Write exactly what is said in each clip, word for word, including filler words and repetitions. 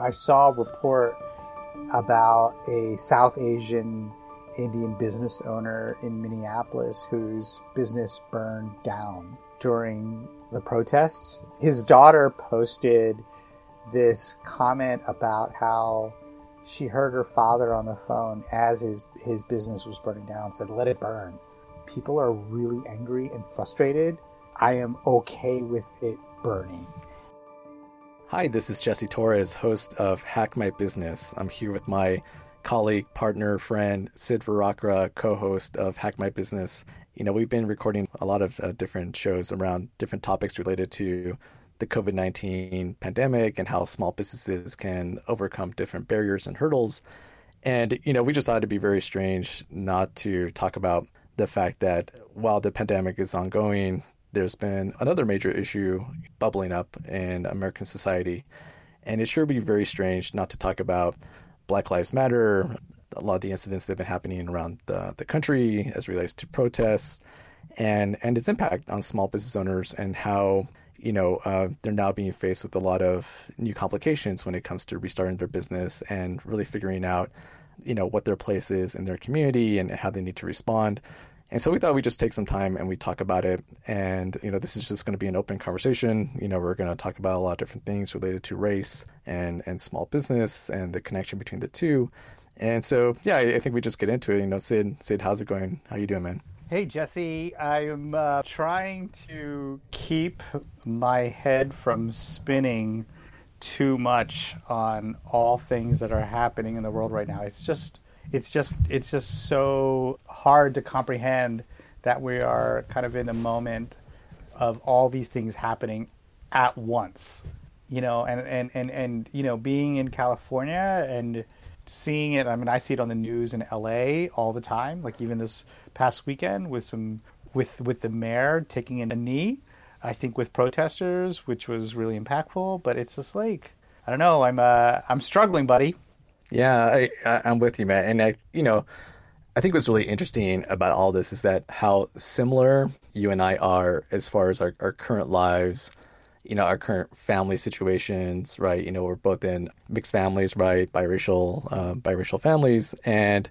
I saw a report about a South Asian Indian business owner in Minneapolis whose business burned down during the protests. His daughter posted this comment about how she heard her father on the phone as his, his business was burning down, said, "Let it burn." People are really angry and frustrated. I am okay with it burning. Hi, this is Jesse Torres, host of Hack My Business. I'm here with my colleague, partner, friend, Sid Varakra, co-host of Hack My Business. You know, we've been recording a lot of uh, different shows around different topics related to the covid nineteen pandemic and how small businesses can overcome different barriers and hurdles. And, you know, we just thought it'd be very strange not to talk about the fact that while the pandemic is ongoing, there's been another major issue bubbling up in American society. And it sure would be very strange not to talk about Black Lives Matter, a lot of the incidents that have been happening around the, the country as it relates to protests, and, and its impact on small business owners and how, you know, uh, they're now being faced with a lot of new complications when it comes to restarting their business and really figuring out, you know, what their place is in their community and how they need to respond. And so we thought we'd just take some time and we talk about it. And, you know, this is just going to be an open conversation. You know, we're going to talk about a lot of different things related to race and, and small business and the connection between the two. And so, yeah, I think we just get into it. You know, Sid, Sid, how's it going? How you doing, man? Hey, Jesse, I'm uh, trying to keep my head from spinning too much on all things that are happening in the world right now. It's just, it's just, it's just so hard to comprehend that we are kind of in a moment of all these things happening at once, you know, and, and, and, and, you know, being in California and seeing it, I mean, I see it on the news in L A all the time, like even this past weekend with some, with, with the mayor taking a knee, I think with protesters, which was really impactful, but it's just like, I don't know, I'm, uh, I'm struggling, buddy. Yeah, I, I, I'm with you, man. And I, you know, I think what's really interesting about all this is that how similar you and I are as far as our, our current lives, you know, our current family situations, right? You know, we're both in mixed families, right? Biracial, um, biracial families. And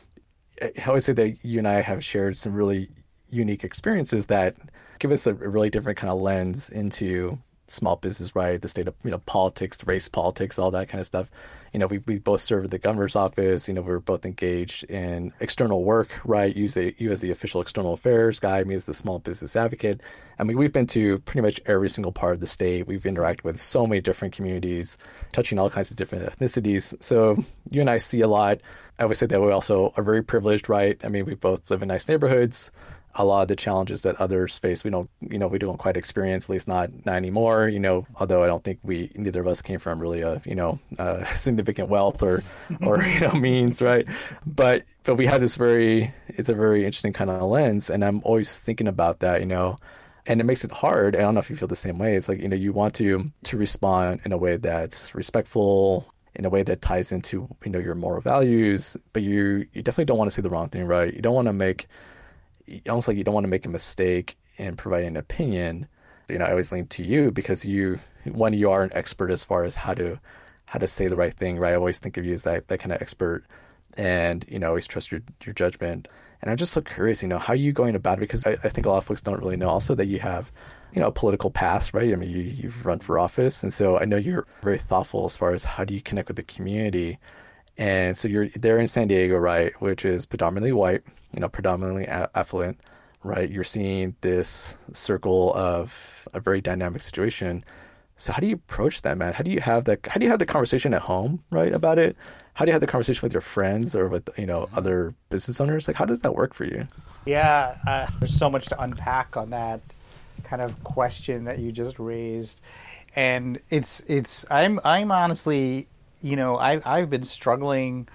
I always say that you and I have shared some really unique experiences that give us a really different kind of lens into small business, right? The state of, you know, politics, race politics, all that kind of stuff. You know, we, we both served the governor's office. You know, we were both engaged in external work, right? You, say, you as the official external affairs guy, me as the small business advocate. I mean, we've been to pretty much every single part of the state. We've interacted with so many different communities, touching all kinds of different ethnicities. So you and I see a lot. I would say that we also are very privileged, right? I mean, we both live in nice neighborhoods. A lot of the challenges that others face, we don't, you know, we don't quite experience, at least not, not anymore, you know, although I don't think we, neither of us came from really a, you know, uh, significant wealth or, or, you know, means, right? But, but we have this very, it's a very interesting kind of lens. And I'm always thinking about that, you know, and it makes it hard. I don't know if you feel the same way. It's like, you know, you want to, to respond in a way that's respectful, in a way that ties into, you know, your moral values, but you, you definitely don't want to say the wrong thing, right? You don't want to make, almost like you don't want to make a mistake in providing an opinion. You know, I always lean to you because you, one, you are an expert as far as how to, how to say the right thing, right? I always think of you as that, that kind of expert and, you know, always trust your, your judgment. And I'm just so curious, you know, how are you going about it? Because I, I think a lot of folks don't really know also that you have, you know, a political past, right? I mean, you, you've run for office. And so I know you're very thoughtful as far as how do you connect with the community. And so you're there in San Diego, right, which is predominantly white, you know, predominantly a- affluent, right? You're seeing this circle of a very dynamic situation. So how do you approach that, man? How do you have that? How do you have the conversation at home, right, about it? How do you have the conversation with your friends or with, you know, other business owners? Like, how does that work for you? Yeah, uh, there's so much to unpack on that kind of question that you just raised, and it's it's I'm I'm honestly. You know, I, I've been struggling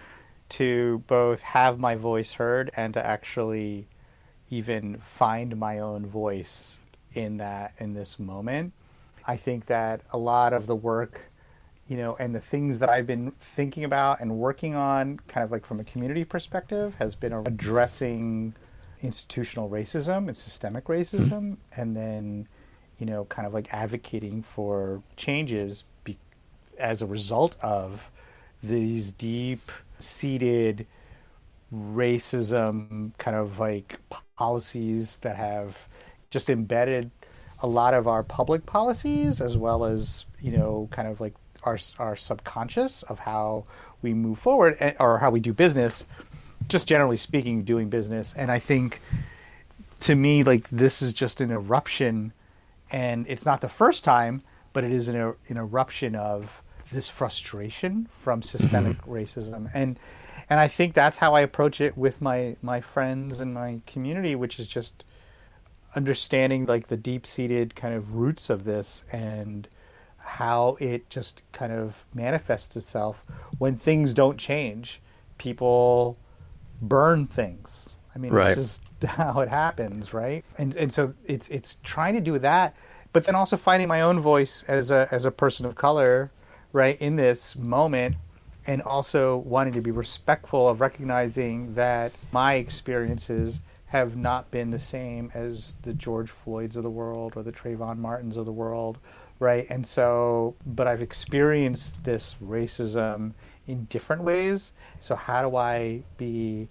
to both have my voice heard and to actually even find my own voice in that, in this moment. I think that a lot of the work, you know, and the things that I've been thinking about and working on kind of like from a community perspective has been addressing institutional racism and systemic racism, mm-hmm. and then, you know, kind of like advocating for changes be- as a result of these deep seated racism kind of like policies that have just embedded a lot of our public policies, as well as, you know, kind of like our our subconscious of how we move forward, or how we do business, just generally speaking, doing business. And I think, to me, like, this is just an eruption, and it's not the first time, but it is an, an eruption of this frustration from systemic racism. And and I think that's how I approach it with my my friends and my community, which is just understanding like the deep-seated kind of roots of this, and how it just kind of manifests itself when things don't change. People burn things. I mean, right. It's just how it happens, right? And and so it's it's trying to do that, but then also finding my own voice as a as a person of color, right, in this moment, and also wanting to be respectful of recognizing that my experiences have not been the same as the George Floyds of the world or the Trayvon Martins of the world, right? And so, but I've experienced this racism in different ways. So how do I be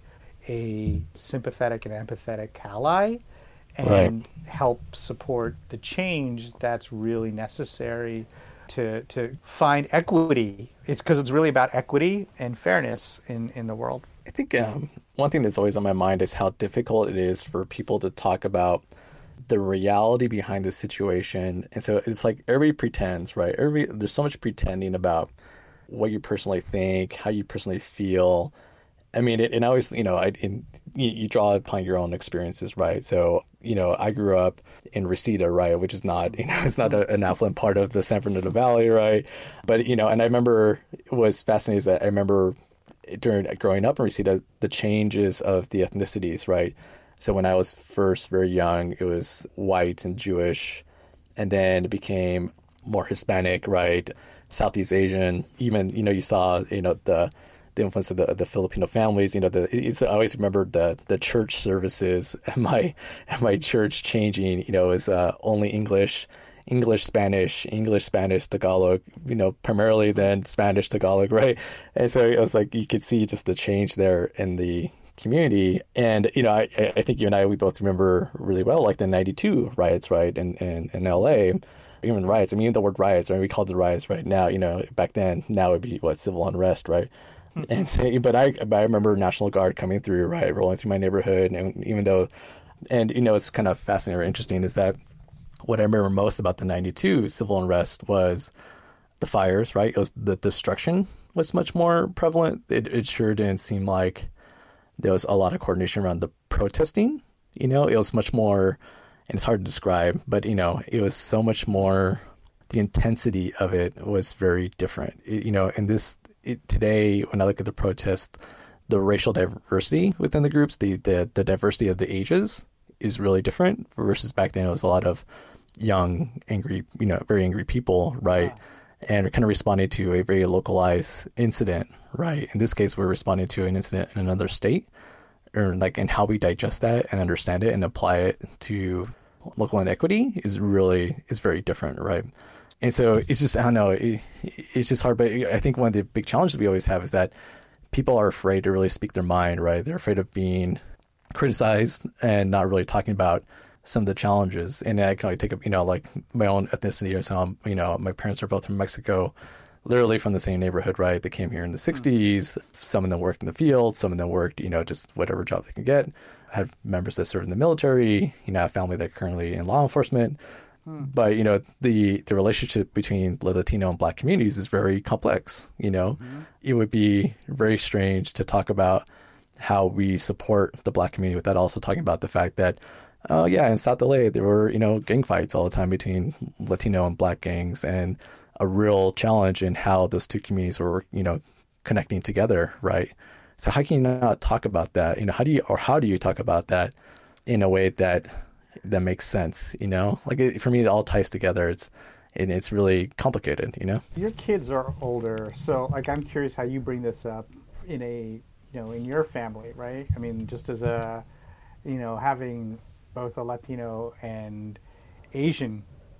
a sympathetic and empathetic ally and right. help support the change that's really necessary to to find equity? It's because it's really about equity and fairness in, in the world. I think um, one thing that's always on my mind is how difficult it is for people to talk about the reality behind the situation. And so it's like everybody pretends, right? Everybody, there's so much pretending about what you personally think, how you personally feel. I mean, it, and I always, you know, I, in, you, you draw upon your own experiences, right? So, you know, I grew up in Reseda, right, which is not, you know, it's not a, an affluent part of the San Fernando Valley, right? But, you know, and I remember it was fascinating is that I remember during growing up in Reseda, the changes of the ethnicities, right? So when I was first very young, it was white and Jewish, and then it became more Hispanic, right? Southeast Asian, even, you know, you saw, you know, the the influence of the the Filipino families, you know, the it's, I always remember the the church services at my at my church changing, you know, it was uh, only English, English, Spanish, English, Spanish, Tagalog, you know, primarily then Spanish, Tagalog, right? And so it was like you could see just the change there in the community. And, you know, I, I think you and I, we both remember really well, like the ninety-two riots, right, in, in, in L A, even riots. I mean, the word riots, right, we called the riots right now, you know, back then, now it would be, what, civil unrest, right? And so, but I, but I remember National Guard coming through, right, rolling through my neighborhood. And even though, and, you know, it's kind of fascinating or interesting is that what I remember most about the ninety-two civil unrest was the fires, right? It was the destruction was much more prevalent. It, it sure didn't seem like there was a lot of coordination around the protesting. You know, it was much more, and it's hard to describe, but, you know, it was so much more, the intensity of it was very different. It, you know, and this, it, today, when I look at the protest, the racial diversity within the groups, the, the, the diversity of the ages is really different versus back then it was a lot of young, angry, you know, very angry people, right? Wow. And kind of responding to a very localized incident, right? In this case, we're responding to an incident in another state, or like, and how we digest that and understand it and apply it to local inequity is really, is very different, right? And so it's just, I don't know, it, it's just hard. But I think one of the big challenges we always have is that people are afraid to really speak their mind, right? They're afraid of being criticized and not really talking about some of the challenges. And I can only take up, you know, like my own ethnicity or so, you know, my parents are both from Mexico, literally from the same neighborhood, right? They came here in the sixties. Some of them worked in the field. Some of them worked, you know, just whatever job they could get. I have members that serve in the military, you know, I have family that are currently in law enforcement. Hmm. But, you know, the, the relationship between the Latino and Black communities is very complex, you know. Mm-hmm. It would be very strange to talk about how we support the Black community without also talking about the fact that, oh, uh, yeah, in South L A, there were, you know, gang fights all the time between Latino and Black gangs, and a real challenge in how those two communities were, you know, connecting together, right? So how can you not talk about that? You know, how do you, or how do you talk about that in a way that that makes sense, you know? Like, it, for me, it all ties together. It's, and it's really complicated, you know? Your kids are older, so, like, I'm curious how you bring this up in a, you know, in your family, right? I mean, just as a, you know, having both a Latino and Asian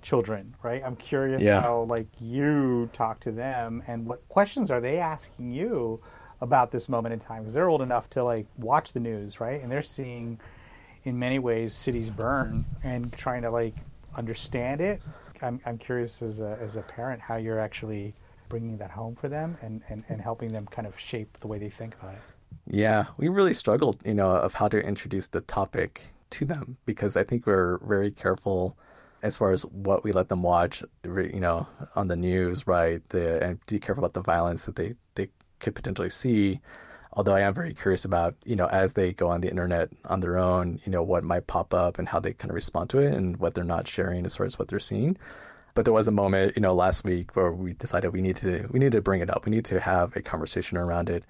children, right? I'm curious Yeah. how like you talk to them and what questions are they asking you about this moment in time, because they're old enough to like watch the news, right? And they're seeing in many ways cities burn and trying to like understand it. I'm, I'm curious as a, as a parent how you're actually bringing that home for them and, and, and helping them kind of shape the way they think about it. Yeah, we really struggled, you know, of how to introduce the topic to them because I think we're very careful as far as what we let them watch, you know, on the news, right? The, and be careful about the violence that they, they could potentially see. Although I am very curious about, you know, as they go on the internet on their own, you know, what might pop up and how they kind of respond to it and what they're not sharing as far as what they're seeing. But there was a moment, you know, last week where we decided we need to we need to bring it up. We need to have a conversation around it.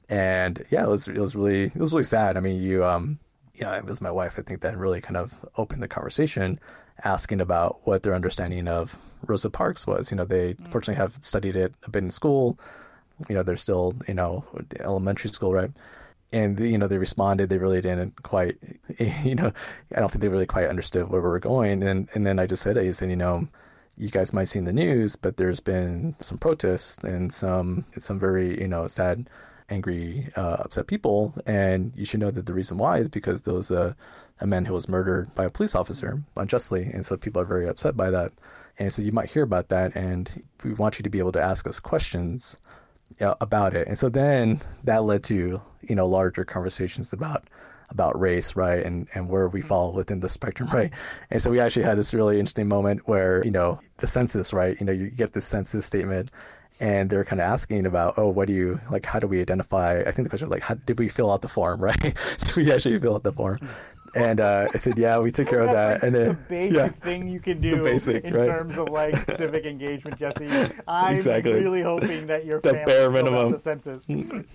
And yeah, it was it was really it was really sad. I mean, you um you know, it was my wife, I think, that really kind of opened the conversation, asking about what their understanding of Rosa Parks was. You know, they mm. fortunately have studied it a bit in school. You know, they're still, you know, elementary school, right? And, you know, they responded, they really didn't quite, you know, I don't think they really quite understood where we were going. And and then I just said, I said, you know, you guys might see in the news, but there's been some protests and some, some very, you know, sad, angry, uh, upset people. And you should know that the reason why is because there was a, a man who was murdered by a police officer unjustly. And so people are very upset by that. And so you might hear about that. And we want you to be able to ask us questions uh, about it. And so then that led to, you know, larger conversations about about race, right, and and where we fall within the spectrum, right? And so we actually had this really interesting moment where, you know, the census, right, you know, you get this census statement and they're kind of asking about, oh, what do you, like, how do we identify, I think the question was like, how did we fill out the form, right? Did we actually fill out the form? And uh, I said, yeah, we took care of that. Like and then the basic yeah, thing you can do basic, in right? terms of like civic engagement, Jesse. I'm Exactly. really hoping that your The family bare filled out minimum. the census.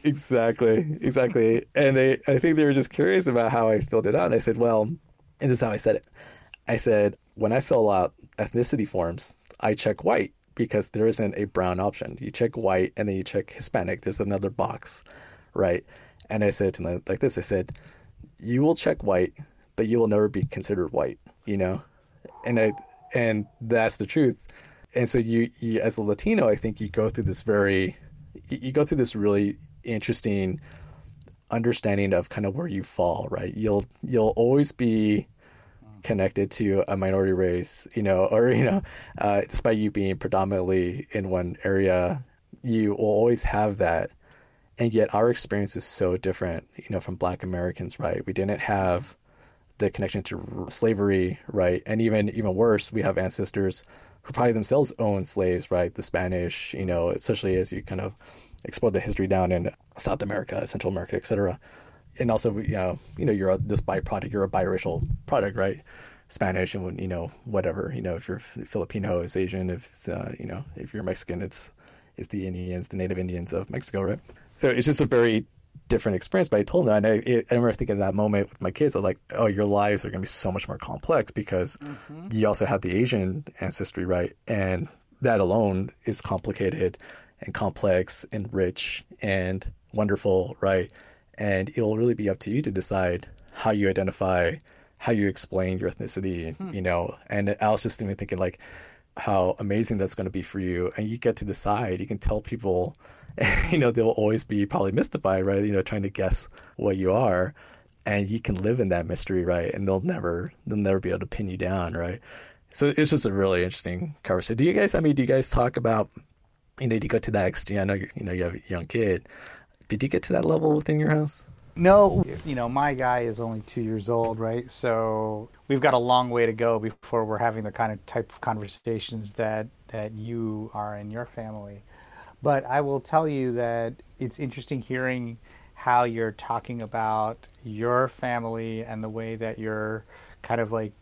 Exactly, exactly. And they, I think they were just curious about how I filled it out. And I said, well, and this is how I said it. I said, when I fill out ethnicity forms, I check white because there isn't a brown option. You check white and then you check Hispanic. There's another box, right? And I said to them like this, I said, you will check white, but you will never be considered white, you know? And I, and that's the truth. And so you, you, as a Latino, I think you go through this very, you go through this really interesting understanding of kind of where you fall, right? You'll, you'll always be connected to a minority race, you know, or, you know, uh, despite you being predominantly in one area, you will always have that. And yet our experience is so different, you know, from Black Americans, right? We didn't have the connection to slavery, right? And even even worse, we have ancestors who probably themselves owned slaves, right? The Spanish, you know, especially as you kind of explore the history down in South America, Central America, et cetera. And also, you know, you know, you're a, this byproduct, you're a biracial product, right? Spanish and, you know, whatever, you know, if you're Filipino, it's Asian, if it's, uh, you know, if you're Mexican, it's, it's the Indians, the native Indians of Mexico, right? So it's just a very different experience. But I told them, and I, I remember thinking at that moment with my kids, I was like, oh, your lives are going to be so much more complex because mm-hmm. you also have the Asian ancestry, right? And that alone is complicated and complex and rich and wonderful, right? And it'll really be up to you to decide how you identify, how you explain your ethnicity, hmm. you know? And I was just even thinking like how amazing that's going to be for you. And you get to decide, you can tell people, you know, they'll always be probably mystified, right? You know, trying to guess what you are, and you can live in that mystery, right? And they'll never, they'll never be able to pin you down, right? So it's just a really interesting conversation. Do you guys, I mean, do you guys talk about, you know, do you go to that extent? I know, you know, you have a young kid. Did you get to that level within your house? No, you know, my guy is only two years old, right? So we've got a long way to go before we're having the kind of type of conversations that, that you are in your family. But I will tell you that it's interesting hearing how you're talking about your family and the way that you're kind of like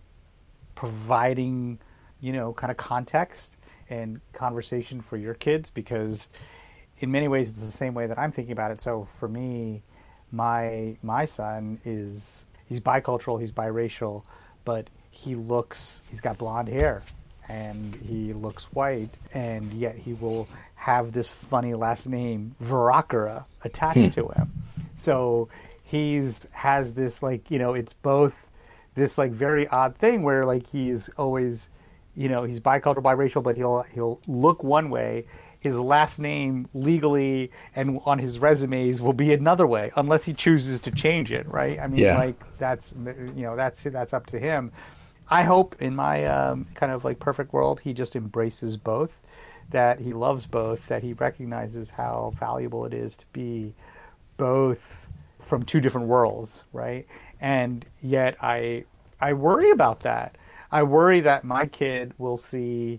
providing, you know, kind of context and conversation for your kids, because in many ways it's the same way that I'm thinking about it. So for me, my my son is, he's bicultural, he's biracial, but he looks, he's got blonde hair and he looks white, and yet he will have this funny last name, Varakara, attached to him. So he's has this like, you know, it's both this like very odd thing where like he's always you know, he's bicultural, biracial, but he'll he'll look one way. His last name legally and on his resumes will be another way, unless he chooses to change it, right? I mean, Yeah. like that's you know that's that's up to him. I hope in my um, kind of like perfect world, he just embraces both, that he loves both, that he recognizes how valuable it is to be both from two different worlds, right? And yet I I worry about that. I worry that my kid will see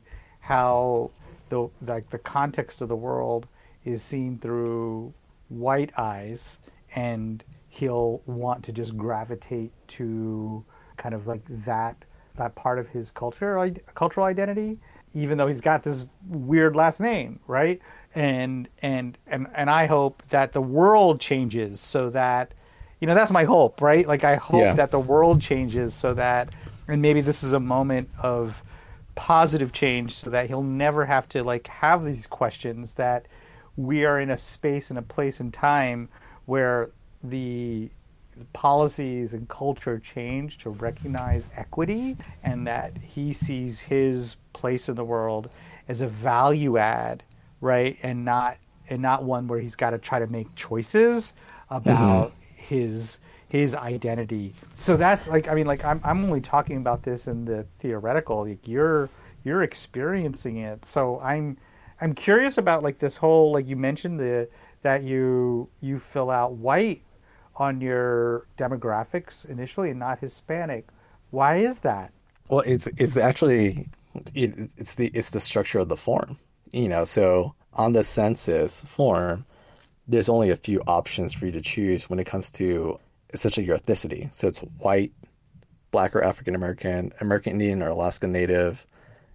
how the like the context of the world is seen through white eyes, and he'll want to just gravitate to kind of like that that part of his culture cultural identity, even though he's got this weird last name, right? And and and and I hope that the world changes so that, you know, that's my hope, right? Like I hope Yeah. that the world changes so that, and maybe this is a moment of positive change so that he'll never have to like have these questions, that we are in a space and a place and time where the policies and culture change to recognize equity, and that he sees his place in the world as a value add, right? And not and not one where he's got to try to make choices about mm-hmm. his his identity. So that's like, I mean, like I'm I'm only talking about this in the theoretical. Like you're you're experiencing it. So I'm I'm curious about like this whole, like you mentioned the that you you fill out white on your demographics initially and not Hispanic. Why is that? Well, it's it's actually it, it's the it's the structure of the form. You know, so on the census form, there's only a few options for you to choose when it comes to essentially your ethnicity. So it's white, black or African American, American Indian or Alaska Native,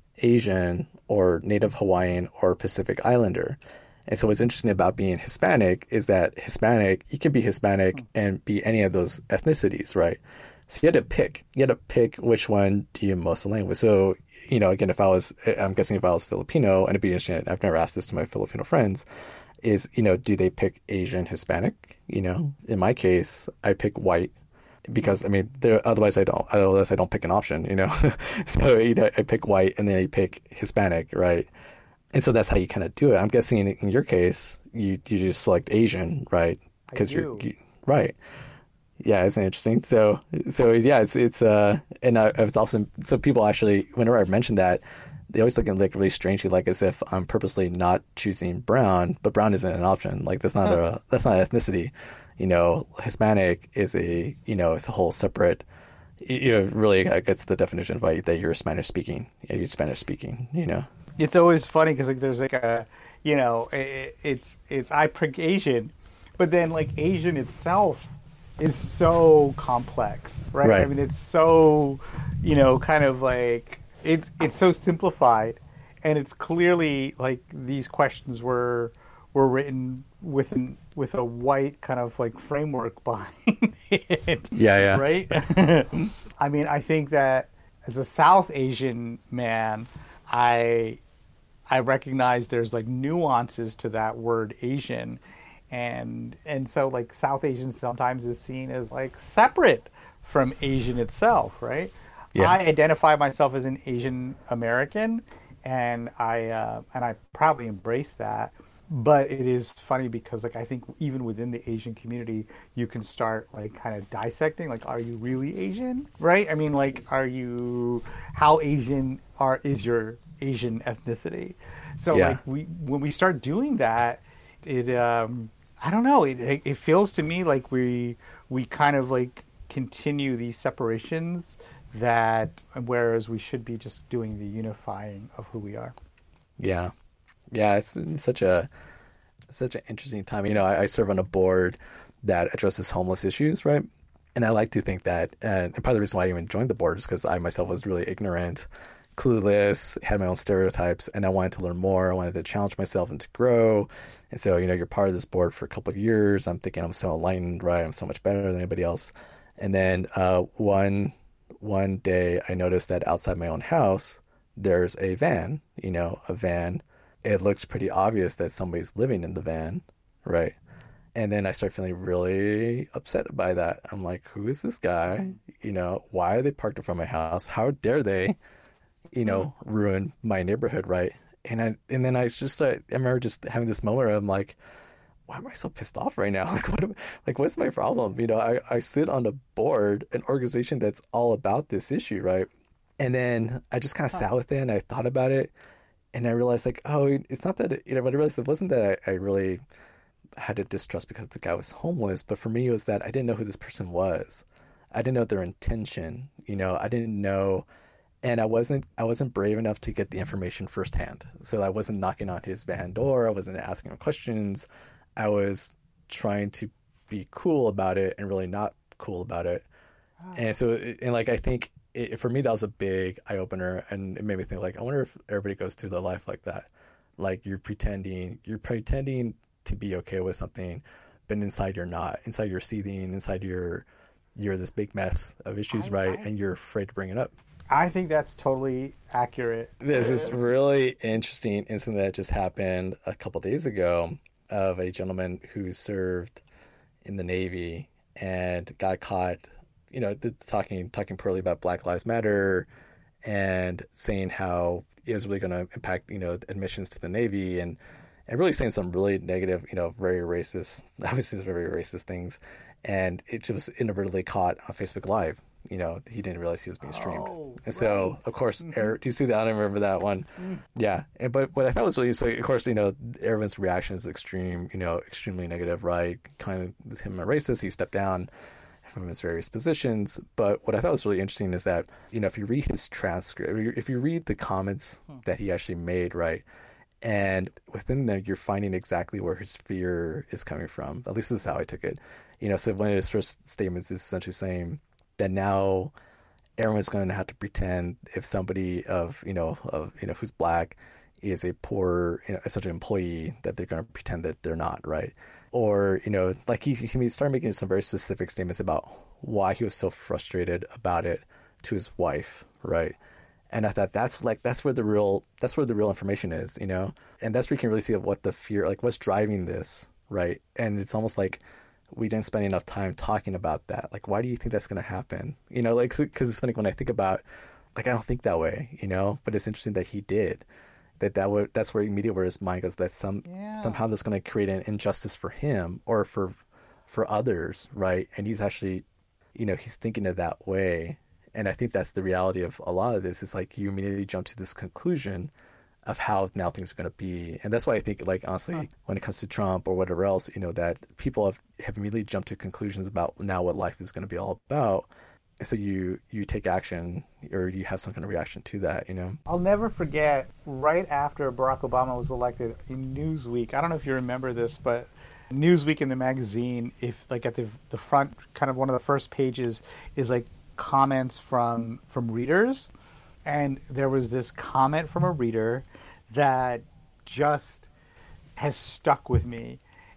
Asian or Native Hawaiian or Pacific Islander. And so what's interesting about being Hispanic is that Hispanic, you can be Hispanic and be any of those ethnicities, right? So you had to pick, you had to pick which one do you most align with. So, you know, again, if I was, I'm guessing if I was Filipino, and it'd be interesting, I've never asked this to my Filipino friends, is, you know, do they pick Asian, Hispanic? You know, in my case, I pick white because, I mean, there, otherwise I don't, otherwise I don't pick an option, you know? So, you know, I pick white and then I pick Hispanic, right? And so that's how you kind of do it. I'm guessing in, in your case, you, you just select Asian, right? Because you're you, right. Yeah, isn't it interesting? So, so yeah, it's it's uh, and I, it's also so people actually, whenever I mention that, they always look at like really strangely, like as if I'm purposely not choosing brown, but brown isn't an option. Like that's not huh. a that's not ethnicity. You know, Hispanic is a you know it's a whole separate. You know, really gets the definition of like, that you're Spanish speaking. Yeah, you're Spanish speaking. You know. It's always funny because like there's like a, you know, it, it's it's I pick Asian, but then like Asian itself is so complex, right? right? I mean, it's so, you know, kind of like it's it's so simplified, and it's clearly like these questions were were written with an, with a white kind of like framework behind it. Yeah, yeah. Right. I mean, I think that as a South Asian man, I I recognize there's like nuances to that word Asian, and and so like South Asian sometimes is seen as like separate from Asian itself, right? Yeah. I identify myself as an Asian American, and I uh, and I proudly embrace that. But it is funny because like I think even within the Asian community, you can start like kind of dissecting, like, are you really Asian, right? I mean, like, are you, how Asian are is your Asian ethnicity? So yeah. like we when we start doing that, it um, I don't know, it it feels to me like we we kind of like continue these separations that, whereas we should be just doing the unifying of who we are. Yeah. Yeah, it's been such a such an interesting time. You know, I, I serve on a board that addresses homeless issues, right? And I like to think that, and part of the reason why I even joined the board is because I myself was really ignorant, clueless, had my own stereotypes, and I wanted to learn more. I wanted to challenge myself and to grow. And so, you know, you're part of this board for a couple of years. I'm thinking I'm so enlightened, right? I'm so much better than anybody else. And then uh, one one day I noticed that outside my own house, there's a van, you know, a van. It looks pretty obvious that somebody's living in the van, right? And then I start feeling really upset by that. I'm like, who is this guy? You know, why are they parked in front of my house? How dare they, you know, ruin my neighborhood, right? And I and then I just started, I remember just having this moment where I'm like, why am I so pissed off right now? Like what am, like what's my problem? You know, I, I sit on a board, an organization that's all about this issue, right? And then I just kind of Huh. sat with it and I thought about it and I realized like, oh, it's not that, it, you know, but I realized it wasn't that I, I really had a distrust because the guy was homeless, but for me it was that I didn't know who this person was. I didn't know their intention, you know, I didn't know, and I wasn't I wasn't brave enough to get the information firsthand. So I wasn't knocking on his van door, I wasn't asking him questions. I was trying to be cool about it and really not cool about it. And so, and like, I think it, for me, that was a big eye opener. And it made me think, like, I wonder if everybody goes through their life like that. Like, you're pretending, you're pretending to be okay with something, but inside you're not. Inside you're seething, inside you're, you're this big mess of issues, I, right? I, And you're afraid to bring it up. I think that's totally accurate. There's this really interesting incident that just happened a couple days ago of a gentleman who served in the Navy and got caught, you know, talking talking poorly about Black Lives Matter and saying how it was really going to impact, you know, admissions to the Navy and and really saying some really negative, you know, very racist, obviously very racist things. And it was inadvertently caught on Facebook Live. You know, he didn't realize he was being streamed. Oh, and so, right. of course, Eric, do you see that? I don't remember that one. Mm. Yeah. And, but what I thought was really, so of course, you know, everyone's reaction is extreme, you know, extremely negative, right? Kind of him a racist, he stepped down from his various positions. But what I thought was really interesting is that, you know, if you read his transcript, if you read the comments hmm. that he actually made, right? And within there, you're finding exactly where his fear is coming from. At least this is how I took it. You know, so one of his first statements is essentially saying that now everyone's going to have to pretend if somebody of, you know, of, you know, who's Black is a poor, you know, such an employee that they're going to pretend that they're not, right? Or, you know, like he, he started making some very specific statements about why he was so frustrated about it to his wife, right? And I thought that's like, that's where the real, that's where the real information is, you know? And that's where you can really see what the fear, like what's driving this, right? And it's almost like we didn't spend enough time talking about that. Like, why do you think that's going to happen? You know, like, because it's funny when I think about, like, I don't think that way, you know? But it's interesting that he did. That that would, that's where immediately where his mind goes, that some yeah. somehow that's going to create an injustice for him or for for others, right? And he's actually, you know, he's thinking it that way. And I think that's the reality of a lot of this is like you immediately jump to this conclusion of how now things are going to be. And that's why I think, like, honestly, huh. when it comes to Trump or whatever else, you know, that people have, have immediately jumped to conclusions about now what life is going to be all about. And so you, you take action or you have some kind of reaction to that, you know? I'll never forget right after Barack Obama was elected in Newsweek. I don't know if you remember this, but Newsweek in the magazine, if like at the the front, kind of one of the first pages is like comments from from readers. And there was this comment from a reader that just has stuck with me.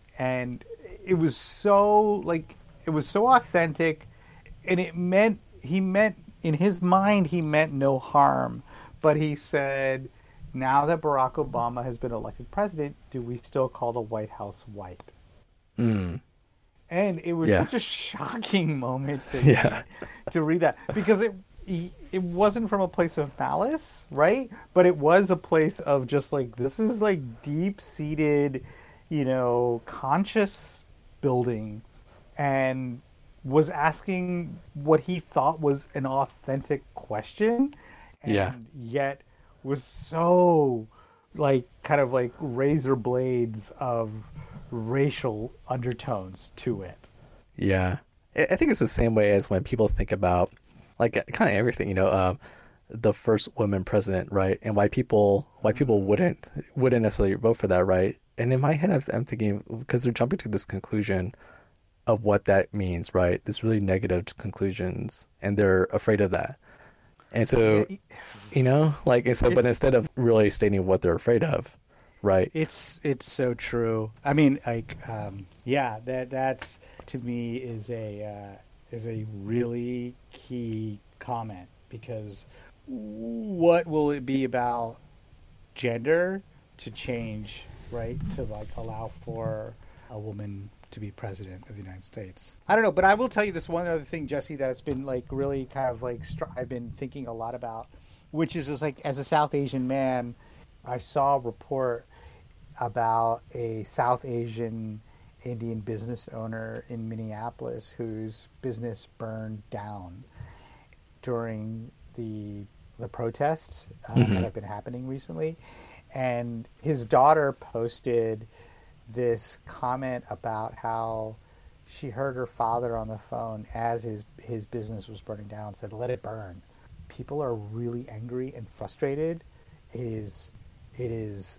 And it was so like, it was so authentic. And it meant, he meant, in his mind, he meant no harm. But he said, now that Barack Obama has been elected president, do we still call the White House white? Mm. And it was yeah. such a shocking moment to, yeah. to read that. Because it it wasn't from a place of malice, right? But it was a place of just like, this is like deep-seated, you know, conscious building. And was asking what he thought was an authentic question, and yeah. yet was so like kind of like razor blades of racial undertones to it. Yeah, I think it's the same way as when people think about like kind of everything, you know, um, the first woman president, right? And why people why people wouldn't wouldn't necessarily vote for that, right? And in my head, I'm thinking because they're jumping to this conclusion of what that means, right? This really negative conclusions, and they're afraid of that. And so, you know, like, and so, but instead of really stating what they're afraid of, right? It's it's so true. I mean, like, um, yeah, that that's to me is a uh, is a really key comment, because what will it be about gender to change, right? To like allow for a woman to be president of the United States. I don't know, but I will tell you this one other thing, Jesse, that it's been like really kind of like str- I've been thinking a lot about which is just like, as a South Asian man, I saw a report about a South Asian Indian business owner in Minneapolis whose business burned down during the the protests uh, mm-hmm. that have been happening recently. And his daughter posted this comment about how she heard her father on the phone as his his business was burning down, said, "Let it burn." People are really angry and frustrated. It is, it is,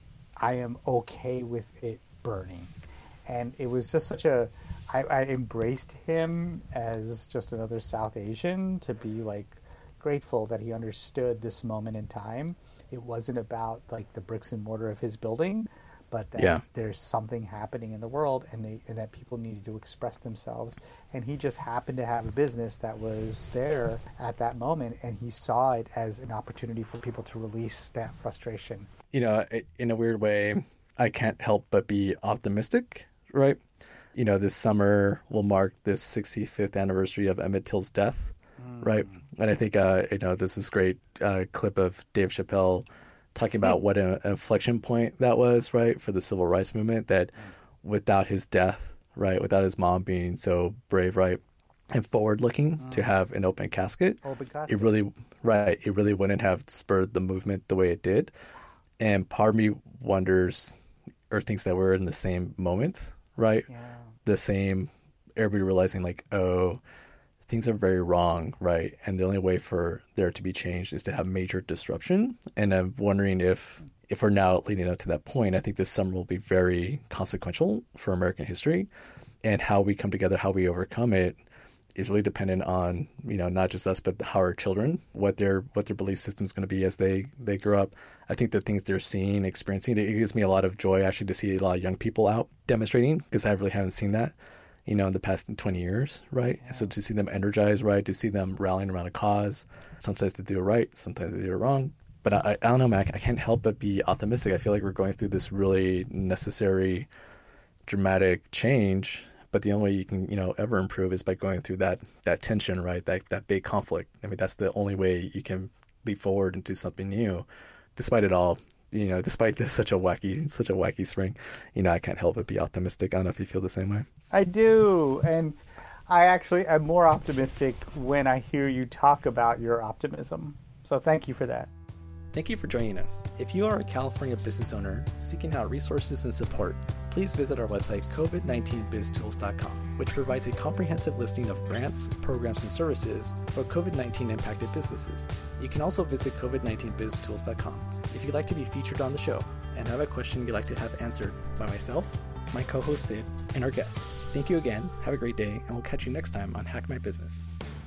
I am okay with it burning. And it was just such a, I, I embraced him as just another South Asian to be like grateful that he understood this moment in time. It wasn't about like the bricks and mortar of his building, but that yeah. there's something happening in the world, and, they, and that people needed to express themselves. And he just happened to have a business that was there at that moment, and he saw it as an opportunity for people to release that frustration. You know, in a weird way, I can't help but be optimistic, right? You know, this summer will mark this sixty-fifth anniversary of Emmett Till's death, mm. right? And I think, uh, you know, this is great uh, clip of Dave Chappelle talking about what an inflection point that was, right, for the civil rights movement, that without his death, right, without his mom being so brave, right, and forward-looking mm. to have an open casket, open casket, it really, right, it really wouldn't have spurred the movement the way it did. And part of me wonders or thinks that we're in the same moment, right? Yeah. The same, everybody realizing like, oh, things are very wrong, right? And the only way for there to be change is to have major disruption. And I'm wondering if if we're now leading up to that point, I think this summer will be very consequential for American history, and how we come together, how we overcome it, is really dependent on, you know, not just us, but how our children, what their what their belief system is going to be as they, they grow up. I think the things they're seeing, experiencing, it gives me a lot of joy actually to see a lot of young people out demonstrating, because I really haven't seen that, you know, in the past twenty years, right? Yeah. So to see them energized, right, to see them rallying around a cause, sometimes they do it right, sometimes they do it wrong. But I, I don't know, man, I can't help but be optimistic. I feel like we're going through this really necessary, dramatic change. But the only way you can, you know, ever improve is by going through that that tension, right? That that big conflict. I mean, that's the only way you can leap forward into something new. Despite it all, you know, despite this such a wacky, such a wacky spring, you know, I can't help but be optimistic. I don't know if you feel the same way. I do, and I actually am more optimistic when I hear you talk about your optimism. So thank you for that. Thank you for joining us. If you are a California business owner seeking out resources and support, please visit our website, covid nineteen biz tools dot com, which provides a comprehensive listing of grants, programs, and services for COVID nineteen impacted businesses. You can also visit covid nineteen biz tools dot com if you'd like to be featured on the show and have a question you'd like to have answered by myself, my co-host Sid, and our guests. Thank you again, have a great day, and we'll catch you next time on Hack My Business.